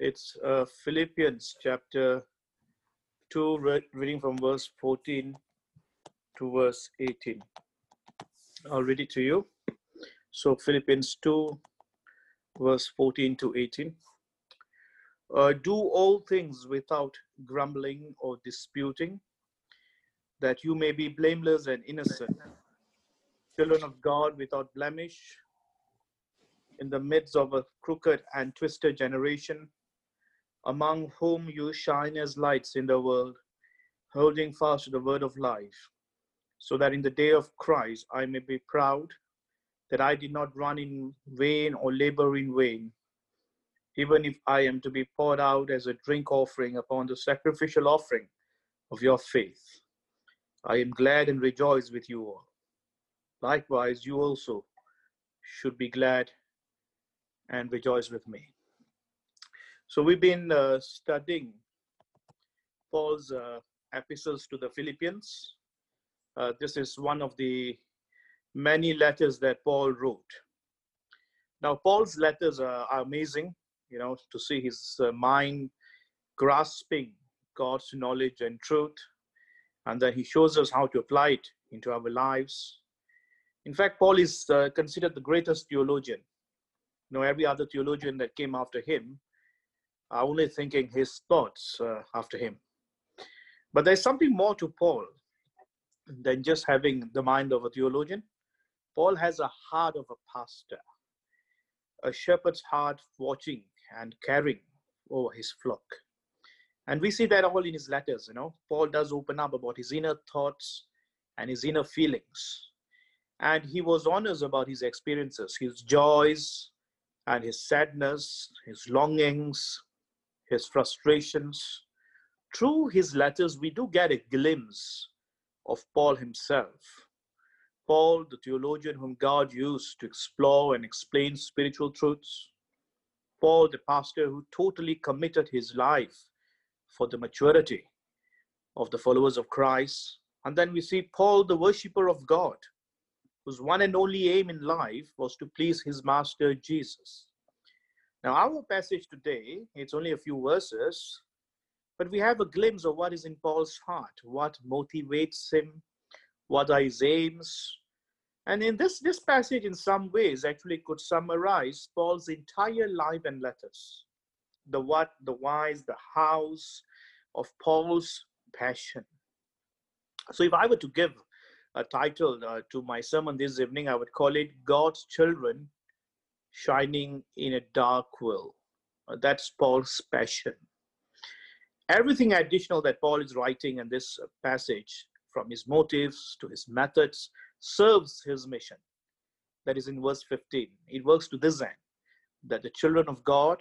It's Philippians chapter 2, reading from verse 14 to verse 18. I'll read it to you. So Philippians 2, verse 14 to 18. Do all things without grumbling or disputing, that you may be blameless and innocent, children of God without blemish, in the midst of a crooked and twisted generation, among whom you shine as lights in the world, holding fast to the word of life, so that in the day of Christ I may be proud that I did not run in vain or labor in vain, even if I am to be poured out as a drink offering upon the sacrificial offering of your faith. I am glad and rejoice with you all. Likewise, you also should be glad and rejoice with me. So we've been studying Paul's epistles to the Philippians. This is one of the many letters that Paul wrote. Now, Paul's letters are amazing, to see his mind grasping God's knowledge and truth, and then he shows us how to apply it into our lives. In fact, Paul is considered the greatest theologian. Every other theologian that came after him are only thinking his thoughts after him. But there's something more to Paul than just having the mind of a theologian. Paul has a heart of a pastor, a shepherd's heart watching and caring over his flock. And we see that all in his letters. Paul does open up about his inner thoughts and his inner feelings. And he was honest about his experiences, his joys and his sadness, his longings, his frustrations. Through his letters, we do get a glimpse of Paul himself. Paul, the theologian whom God used to explore and explain spiritual truths. Paul, the pastor who totally committed his life for the maturity of the followers of Christ. And then we see Paul, the worshiper of God, whose one and only aim in life was to please his master Jesus. Now, our passage today, it's only a few verses, but we have a glimpse of what is in Paul's heart, what motivates him, what are his aims. And in this passage, in some ways, actually could summarize Paul's entire life and letters. The what, the whys, the hows of Paul's passion. So if I were to give a title to my sermon this evening, I would call it God's Children Shining in a Dark World. That's Paul's passion. Everything additional that Paul is writing in this passage, from his motives to his methods, serves his mission. That is in verse 15. It works to this end, that the children of God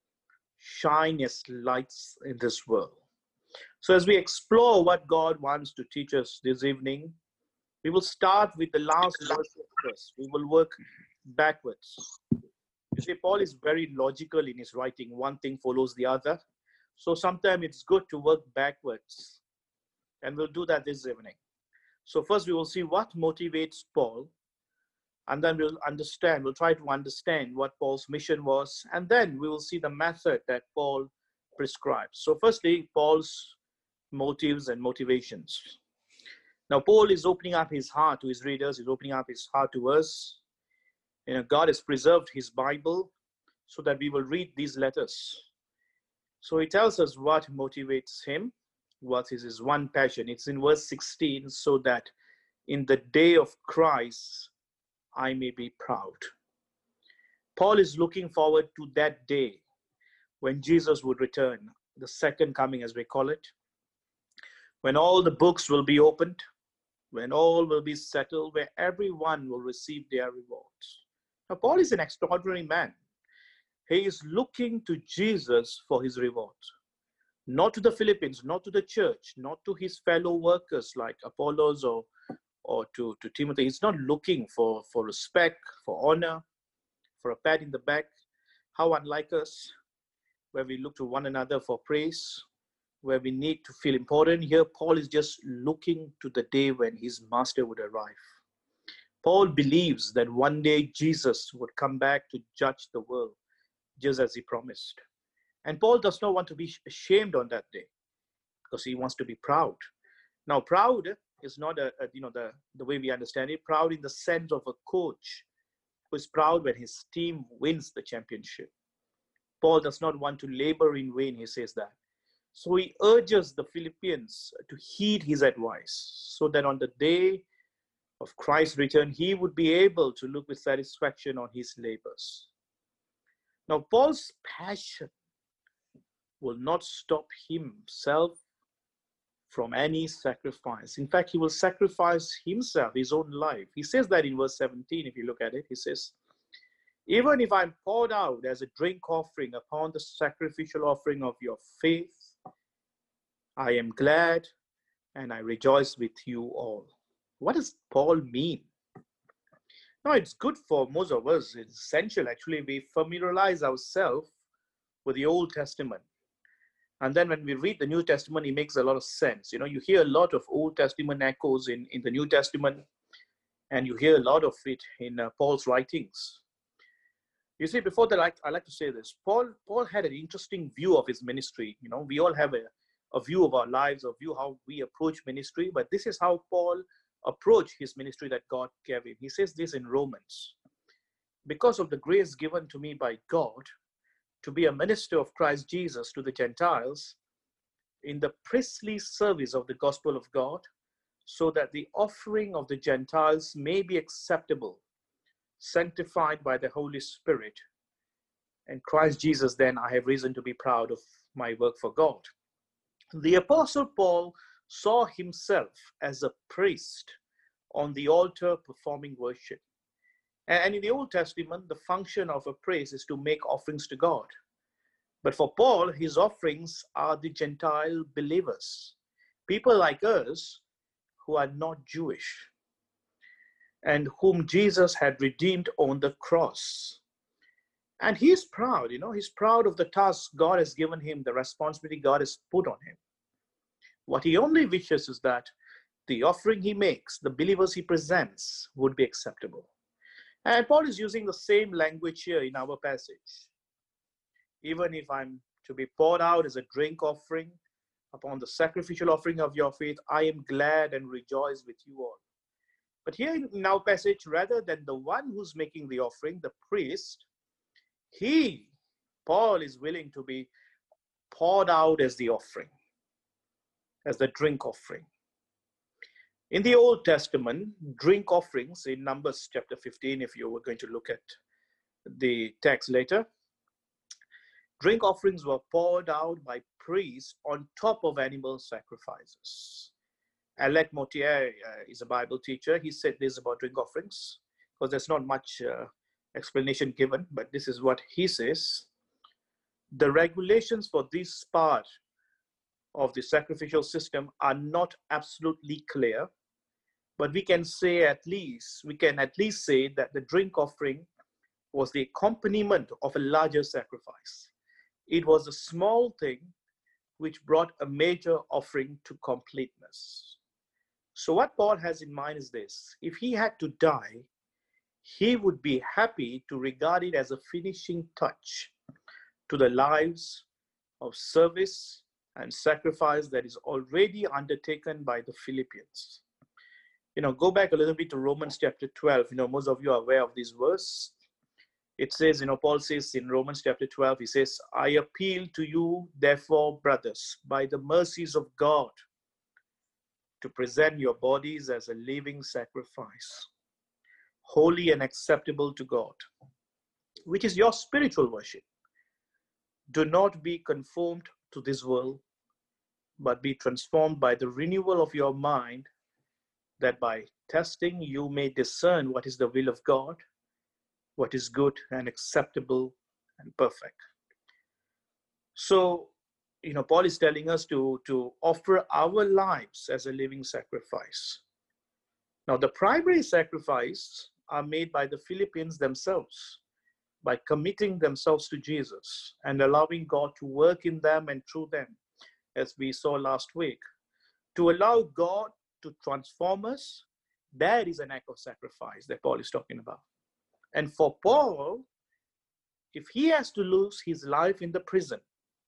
shine as lights in this world. So as we explore what God wants to teach us this evening, we will start with the last verse first. We will work backwards. You see, Paul is very logical in his writing. One thing follows the other. So sometimes it's good to work backwards. And we'll do that this evening. So first we will see what motivates Paul. And then we'll try to understand what Paul's mission was. And then we will see the method that Paul prescribes. So firstly, Paul's motives and motivations. Now, Paul is opening up his heart to his readers. He's opening up his heart to us. God has preserved his Bible so that we will read these letters. So he tells us what motivates him, what is his one passion. It's in verse 16, so that in the day of Christ, I may be proud. Paul is looking forward to that day when Jesus would return, the second coming as we call it, when all the books will be opened, when all will be settled, where everyone will receive their rewards. Now, Paul is an extraordinary man. He is looking to Jesus for his reward. Not to the Philippians, not to the church, not to his fellow workers like Apollos or to Timothy. He's not looking for respect, for honor, for a pat in the back. How unlike us, where we look to one another for praise, where we need to feel important. Here, Paul is just looking to the day when his master would arrive. Paul believes that one day Jesus would come back to judge the world, just as he promised. And Paul does not want to be ashamed on that day because he wants to be proud. Now, proud is not the way we understand it. Proud in the sense of a coach who is proud when his team wins the championship. Paul does not want to labor in vain, he says that. So he urges the Philippians to heed his advice so that on the day of Christ's return, he would be able to look with satisfaction on his labors. Now, Paul's passion will not stop himself from any sacrifice. In fact, he will sacrifice himself, his own life. He says that in verse 17, if you look at it, he says, even if I'm poured out as a drink offering upon the sacrificial offering of your faith, I am glad and I rejoice with you all. What does Paul mean? Now, it's good for most of us. It's essential, actually. We familiarize ourselves with the Old Testament. And then when we read the New Testament, it makes a lot of sense. You know, you hear a lot of Old Testament echoes in the New Testament, and you hear a lot of it in Paul's writings. You see, before that, I like to say this. Paul had an interesting view of his ministry. You know, we all have a view of our lives, a view how we approach ministry, but this is how Paul approached his ministry that God gave him. He says this in Romans. Because of the grace given to me by God, to be a minister of Christ Jesus to the Gentiles in the priestly service of the gospel of God, so that the offering of the Gentiles may be acceptable, sanctified by the Holy Spirit. And Christ Jesus, then I have reason to be proud of my work for God. The Apostle Paul saw himself as a priest on the altar performing worship. And in the Old Testament, the function of a priest is to make offerings to God. But for Paul, his offerings are the Gentile believers, people like us who are not Jewish and whom Jesus had redeemed on the cross. And he's proud, you know, he's proud of the task God has given him, the responsibility God has put on him. What he only wishes is that the offering he makes, the believers he presents, would be acceptable. And Paul is using the same language here in our passage. Even if I'm to be poured out as a drink offering upon the sacrificial offering of your faith, I am glad and rejoice with you all. But here in our passage, rather than the one who's making the offering, the priest, Paul is willing to be poured out as the offering, as the drink offering. In the Old Testament, drink offerings in Numbers chapter 15, if you were going to look at the text later, drink offerings were poured out by priests on top of animal sacrifices. Alec Motier is a Bible teacher. He said this about drink offerings, because there's not much explanation given, but this is what he says. The regulations for this part of the sacrificial system are not absolutely clear, but we can at least say that the drink offering was the accompaniment of a larger sacrifice. It was a small thing which brought a major offering to completeness. So what Paul has in mind is this: if he had to die, he would be happy to regard it as a finishing touch to the lives of service and sacrifice that is already undertaken by the Philippians. You know, go back a little bit to Romans chapter 12. You know, most of you are aware of this verse. It says, you know, Paul says in Romans chapter 12, he says, I appeal to you, therefore, brothers, by the mercies of God, to present your bodies as a living sacrifice, holy and acceptable to God, which is your spiritual worship. Do not be conformed to this world, but be transformed by the renewal of your mind, that by testing you may discern what is the will of God, what is good and acceptable and perfect. So, you know, Paul is telling us to offer our lives as a living sacrifice. Now, the primary sacrifice are made by the Philippians themselves, by committing themselves to Jesus and allowing God to work in them and through them, as we saw last week. To allow God to transform us, that is an act of sacrifice that Paul is talking about. And for Paul, if he has to lose his life in the prison,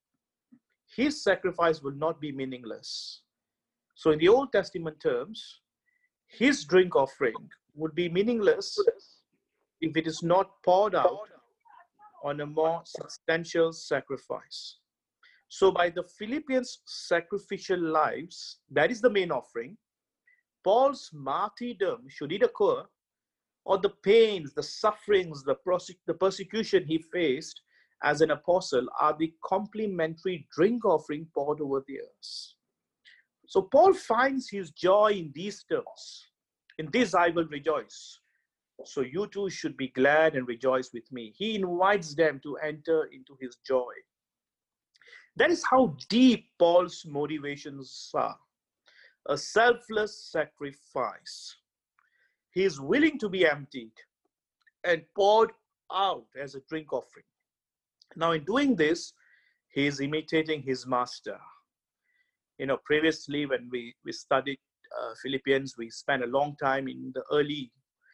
his sacrifice will not be meaningless. So in the Old Testament terms, his drink offering would be meaningless if it is not poured out on a more substantial sacrifice. So by the Philippians' sacrificial lives, that is the main offering, Paul's martyrdom, should it occur, or the pains, the sufferings, the persecution he faced as an apostle are the complementary drink offering poured over the earth. So Paul finds his joy in these terms. In this I will rejoice. So you too should be glad and rejoice with me. He invites them to enter into his joy. That is how deep Paul's motivations are. A selfless sacrifice. He is willing to be emptied and poured out as a drink offering. Now, in doing this, he is imitating his master. Previously when we studied Philippians, we spent a long time in the early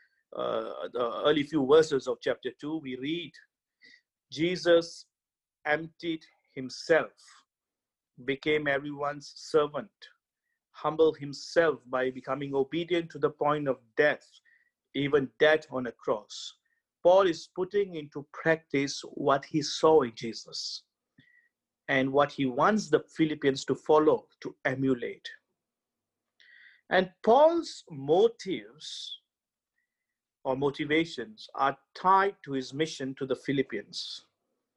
few verses of chapter 2. We read, Jesus emptied himself, became everyone's servant, humbled himself by becoming obedient to the point of death, even death on a cross. Paul is putting into practice what he saw in Jesus and what he wants the Philippians to follow, to emulate. And Paul's motives or motivations are tied to his mission to the Philippians.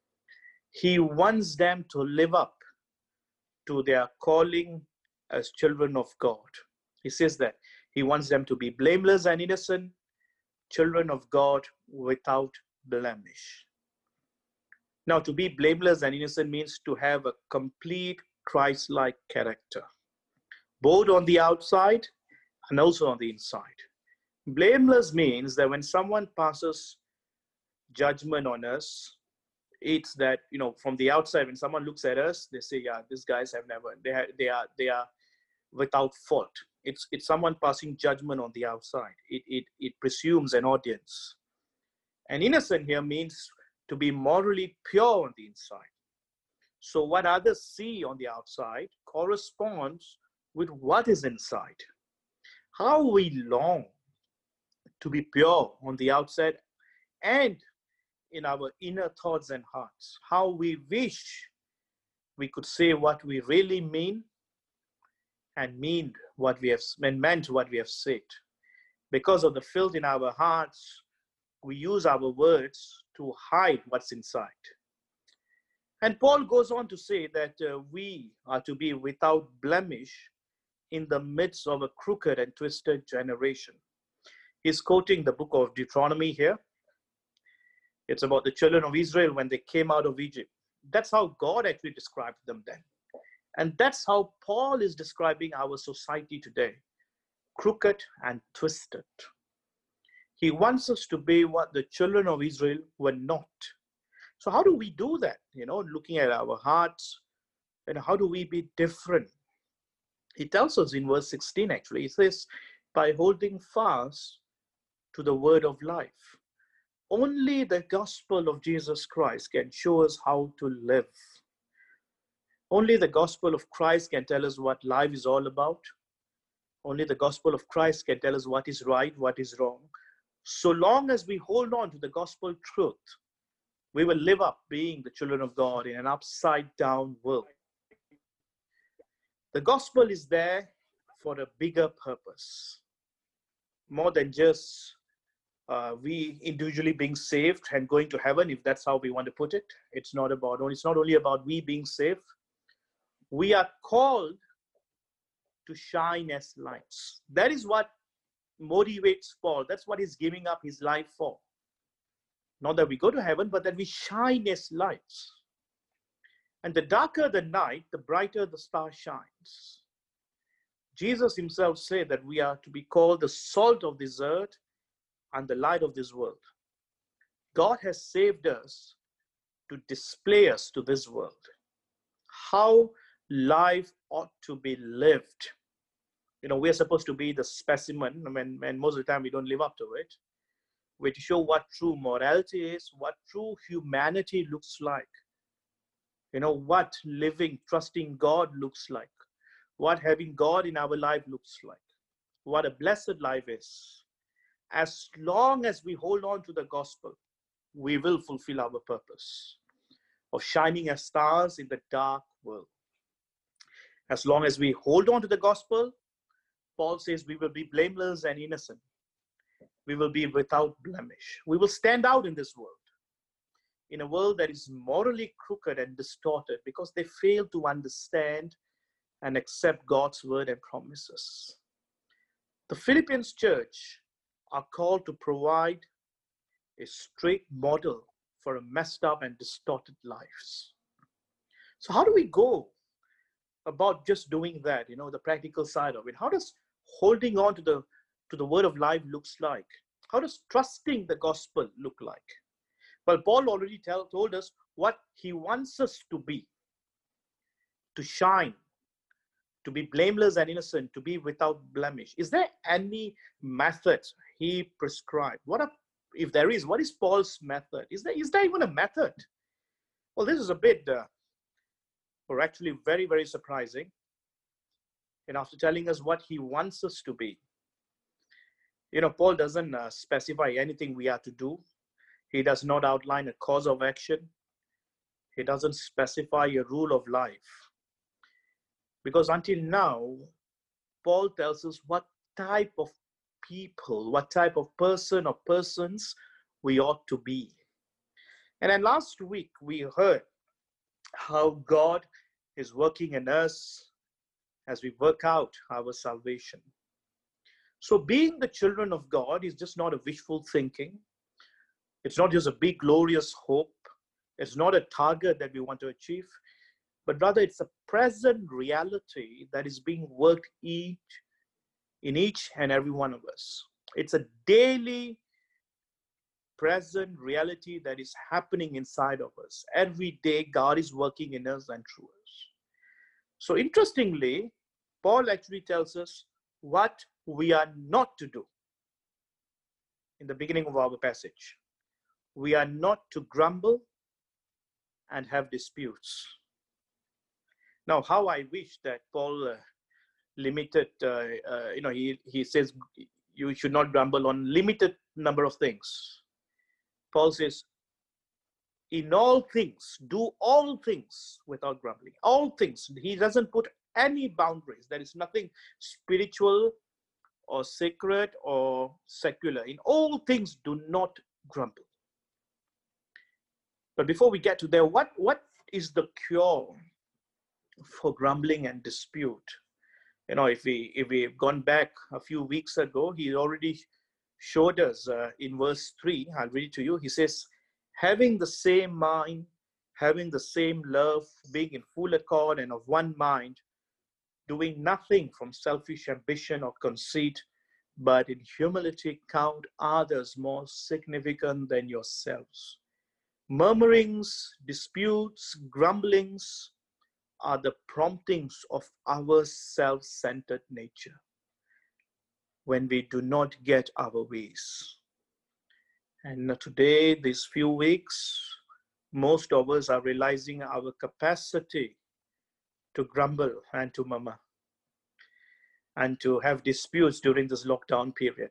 He wants them to live up to their calling as children of God. He says that he wants them to be blameless and innocent, children of God without blemish. Now, to be blameless and innocent means to have a complete Christ-like character, both on the outside and also on the inside. Blameless means that when someone passes judgment on us, it's that, from the outside, when someone looks at us, they say, yeah, these guys have never, they are without fault. It's someone passing judgment on the outside. It presumes an audience. And innocent here means to be morally pure on the inside. So what others see on the outside corresponds with what is inside. How we long to be pure on the outside and in our inner thoughts and hearts. How we wish we could say what we really mean and meant what we have said. Because of the filth in our hearts, we use our words to hide what's inside. And Paul goes on to say that we are to be without blemish in the midst of a crooked and twisted generation. He's quoting the book of Deuteronomy here. It's about the children of Israel when they came out of Egypt. That's how God actually described them then. And that's how Paul is describing our society today. Crooked and twisted. He wants us to be what the children of Israel were not. So how do we do that? Looking at our hearts, and how do we be different? He tells us in verse 16, actually. He says, by holding fast to the word of life. Only the gospel of Jesus Christ can show us how to live. Only the gospel of Christ can tell us what life is all about. Only the gospel of Christ can tell us what is right, what is wrong. So long as we hold on to the gospel truth, we will live up being the children of God in an upside down world. The gospel is there for a bigger purpose. More than just we individually being saved and going to heaven, if that's how we want to put it. It's not only about we being saved. We are called to shine as lights. That is what motivates Paul. That's what he's giving up his life for. Not that we go to heaven, but that we shine as lights. And the darker the night, the brighter the star shines. Jesus himself said that we are to be called the salt of this earth and the light of this world. God has saved us to display us to this world. How life ought to be lived. We're supposed to be the specimen, and most of the time we don't live up to it. We're to show what true morality is, what true humanity looks like. what living, trusting God looks like, what having God in our life looks like, what a blessed life is. As long as we hold on to the gospel, we will fulfill our purpose of shining as stars in the dark world. As long as we hold on to the gospel, Paul says we will be blameless and innocent. We will be without blemish. We will stand out in this world, in a world that is morally crooked and distorted because they fail to understand and accept God's word and promises. The Philippians church are called to provide a straight model for a messed up and distorted lives. So how do we go about just doing that, the practical side of it? How does holding on to the word of life looks like? How does trusting the gospel look like? Well, Paul already told us what he wants us to be, to shine, to be blameless and innocent, to be without blemish. Is there any method he prescribed? If there is, what is Paul's method? Is there even a method? Well, this is a bit, or actually very, very surprising. And after telling us what he wants us to be, Paul doesn't specify anything we are to do. He does not outline a course of action. He doesn't specify a rule of life. Because until now, Paul tells us what type of people, what type of person or persons we ought to be. And then last week, we heard how God is working in us as we work out our salvation. So being the children of God is just not a wishful thinking. It's not just a big, glorious hope. It's not a target that we want to achieve, but rather it's a present reality that is being worked in each and every one of us. It's a daily present reality that is happening inside of us. Every day, God is working in us and through us. So interestingly, Paul actually tells us what we are not to do in the beginning of our passage. We are not to grumble and have disputes. Now, how I wish that Paul limited, he says you should not grumble on limited number of things. Paul says, in all things, do all things without grumbling. All things. He doesn't put any boundaries. There is nothing spiritual or sacred or secular. In all things, do not grumble. But before we get to there, what is the cure for grumbling and dispute? If we've gone back a few weeks ago, he already showed us in verse 3, I'll read it to you. He says, having the same mind, having the same love, being in full accord and of one mind, doing nothing from selfish ambition or conceit, but in humility count others more significant than yourselves. Murmurings, disputes, grumblings are the promptings of our self-centered nature when we do not get our ways. And today, these few weeks, most of us are realizing our capacity to grumble and to murmur and to have disputes during this lockdown period.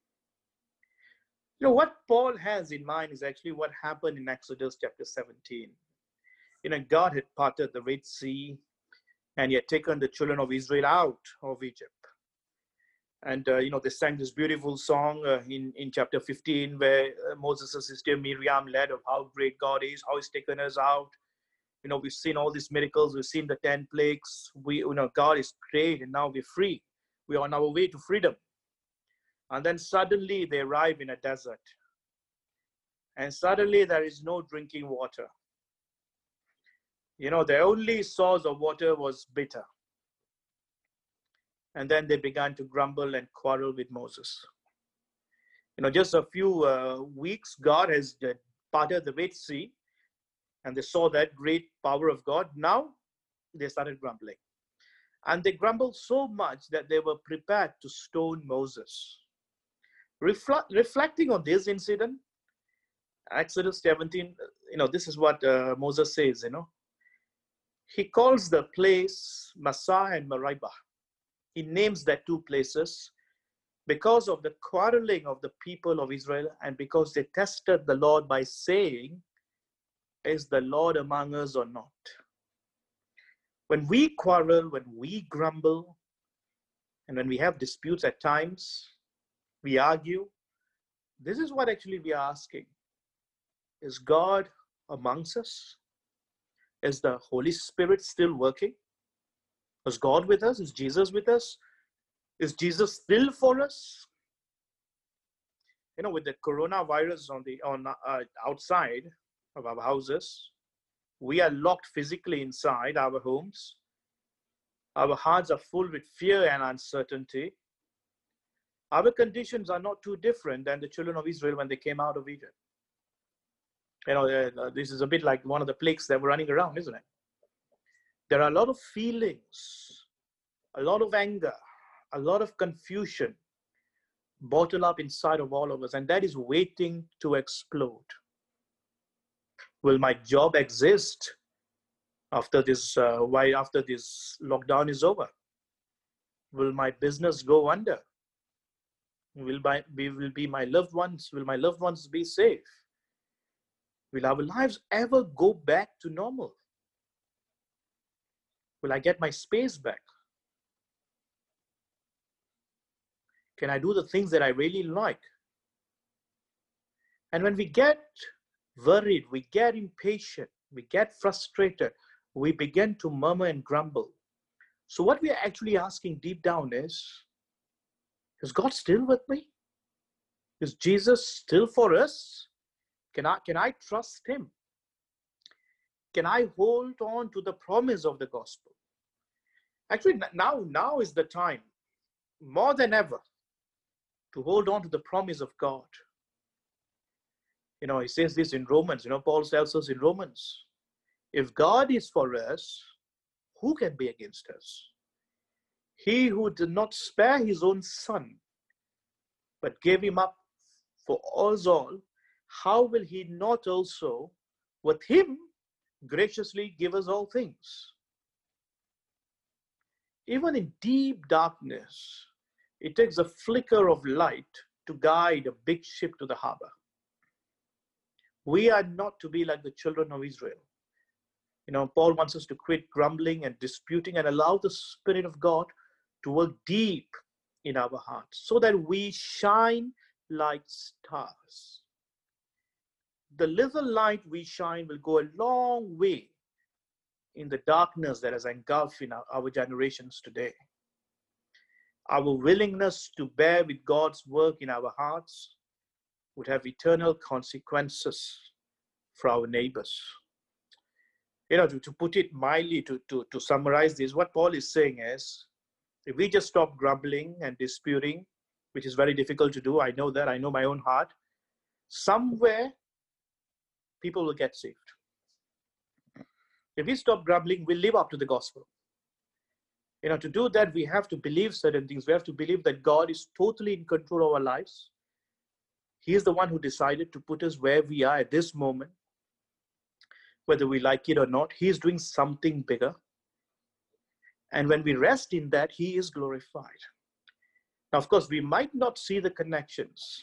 What Paul has in mind is actually what happened in Exodus chapter 17. God had parted the Red Sea and he had taken the children of Israel out of Egypt. And, they sang this beautiful song in chapter 15 where Moses' sister Miriam led of how great God is, how he's taken us out. We've seen all these miracles. We've seen the 10 plagues. God is great and now we're free. We are on our way to freedom. And then suddenly they arrive in a desert. And suddenly there is no drinking water. The only source of water was bitter. And then they began to grumble and quarrel with Moses. Just a few weeks, God has parted the Red Sea. And they saw that great power of God. Now they started grumbling. And they grumbled so much that they were prepared to stone Moses. Reflecting on this incident, Exodus 17, this is what Moses says, He calls the place Massah and Meribah. He names that two places because of the quarreling of the people of Israel and because they tested the Lord by saying, is the Lord among us or not? When we quarrel, when we grumble, and when we have disputes at times, we argue, this is what actually we are asking. Is God amongst us? Is the Holy Spirit still working? Is God with us? Is Jesus with us? Is Jesus still for us? You know, with the coronavirus on outside of our houses, we are locked physically inside our homes. Our hearts are full with fear and uncertainty. Our conditions are not too different than the children of Israel when they came out of Egypt. You know, this is a bit like one of the plagues that were running around, isn't it? There are a lot of feelings, a lot of anger, a lot of confusion bottled up inside of all of us, and that is waiting to explode. Will my job exist after this lockdown is over? Will my business go under? Will my loved ones be safe? Will our lives ever go back to normal? Will I get my space back? Can I do the things that I really like? And when we get worried, we get impatient, we get frustrated, we begin to murmur and grumble. So what we are actually asking deep down is God still with me? Is Jesus still for us? Can I trust him? Can I hold on to the promise of the gospel? Actually, now is the time, more than ever, to hold on to the promise of God. You know, he says this in Romans. You know, Paul tells us in Romans, if God is for us, who can be against us? He who did not spare his own son, but gave him up for us all, how will he not also with him graciously give us all things? Even in deep darkness, it takes a flicker of light to guide a big ship to the harbor. We are not to be like the children of Israel. You know, Paul wants us to quit grumbling and disputing and allow the Spirit of God to work deep in our hearts so that we shine like stars. The little light we shine will go a long way in the darkness that has engulfed in our generations today. Our willingness to bear with God's work in our hearts would have eternal consequences for our neighbors. You know, to put it mildly, to summarize this, what Paul is saying is, if we just stop grumbling and disputing, which is very difficult to do, I know that, I know my own heart, somewhere people will get saved. If we stop grumbling, we'll live up to the gospel. You know, to do that, we have to believe certain things. We have to believe that God is totally in control of our lives. He is the one who decided to put us where we are at this moment. Whether we like it or not, he is doing something bigger. And when we rest in that, he is glorified. Now, of course, we might not see the connections.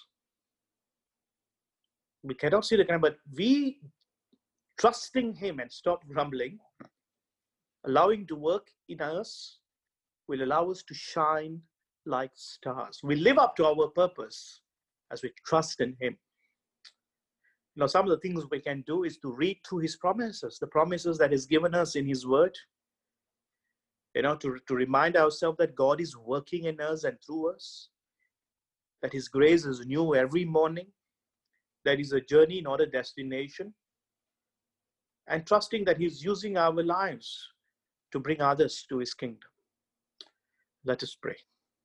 We cannot see the connection, but we trusting him and stop grumbling, allowing to work in us, will allow us to shine like stars. We live up to our purpose as we trust in him. Now, some of the things we can do is to read through his promises, the promises that he's given us in his word. You know, to remind ourselves that God is working in us and through us, that his grace is new every morning, that is a journey, not a destination, and trusting that he's using our lives to bring others to his kingdom. Let us pray.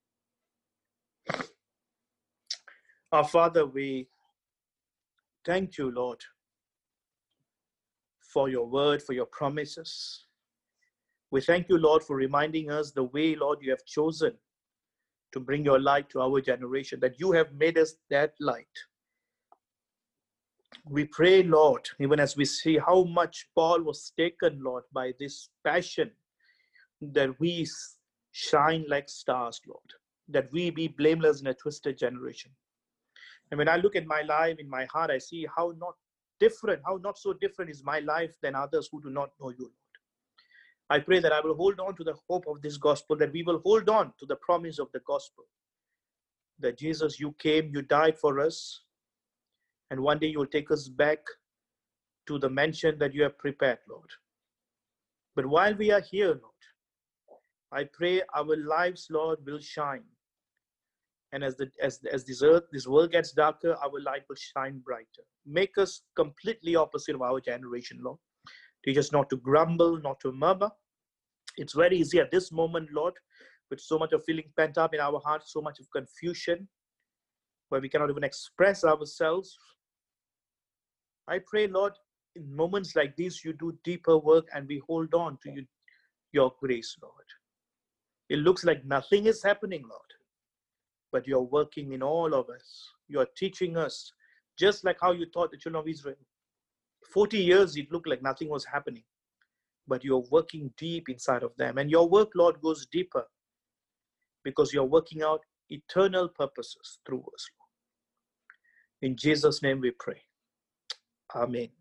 Our Father, we thank you, Lord, for your word, for your promises. We thank you, Lord, for reminding us the way, Lord, you have chosen to bring your light to our generation, that you have made us that light. We pray, Lord, even as we see how much Paul was taken, Lord, by this passion, that we shine like stars, Lord, that we be blameless in a twisted generation. And when I look at my life in my heart, I see how not so different is my life than others who do not know you, Lord. I pray that I will hold on to the hope of this gospel, that we will hold on to the promise of the gospel, that Jesus, you came, you died for us, and one day you will take us back to the mansion that you have prepared, Lord. But while we are here, Lord, I pray our lives, Lord, will shine. And as this world gets darker, our light will shine brighter. Make us completely opposite of our generation, Lord. Teach us not to grumble, not to murmur. It's very easy at this moment, Lord, with so much of feeling pent up in our hearts, so much of confusion, where we cannot even express ourselves. I pray, Lord, in moments like these, you do deeper work and we hold on to your grace, Lord. It looks like nothing is happening, Lord, but you're working in all of us. You're teaching us, just like how you taught the children of Israel. 40 years, it looked like nothing was happening, but you're working deep inside of them. And your work, Lord, goes deeper because you're working out eternal purposes through us, Lord. In Jesus' name we pray. Amen.